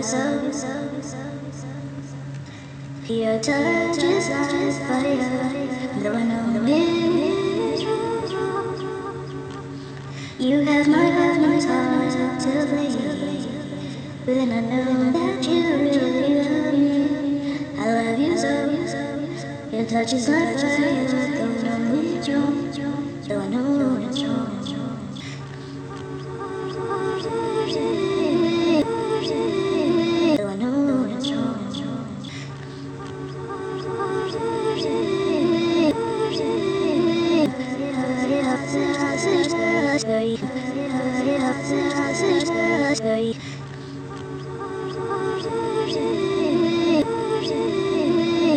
Your touch is like fire, though I know it's wrong. You have my heart to bleed, but then I know that you really love me. I love you so, your touch is like fire, though I know it's wrong.